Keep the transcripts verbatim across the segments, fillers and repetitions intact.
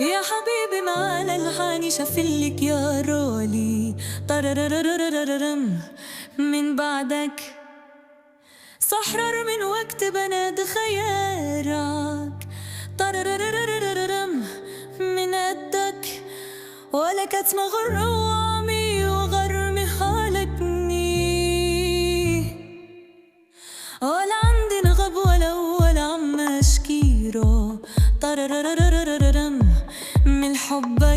يا حبيبي معانا الحاني شافلك يا رولي طرررررررم من بعدك سحرر من وقت بناد خيارك طرررررررم من قدك ولا كتم غرامي وغرمي حالكني ولا عندي نغب ولا ولا عم اشكيره طرررررررم من حبك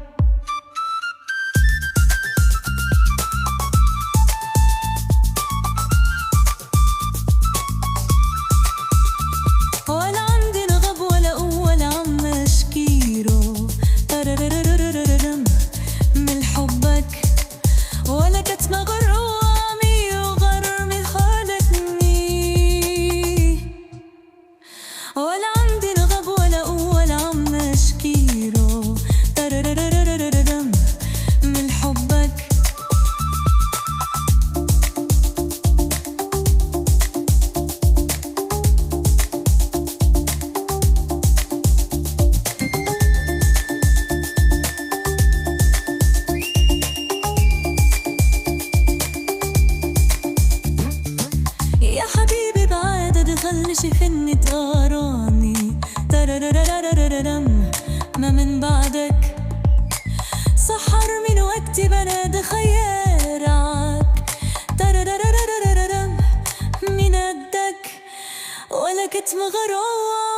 ولا عندي نغب ولا ولا عم اشكيره طرررررررم من حبك ولا كتم غرامي وغرمي حالتني ولا عندي نغب ولا ولا عم اشكيره طرررررررم من حبك يا حبيبي بعد دخلني شفني تقاراني ترررررررم ما من بعدك سحر من وقتي بناد خيارك ترررررررم من قدك ولا كتم غرام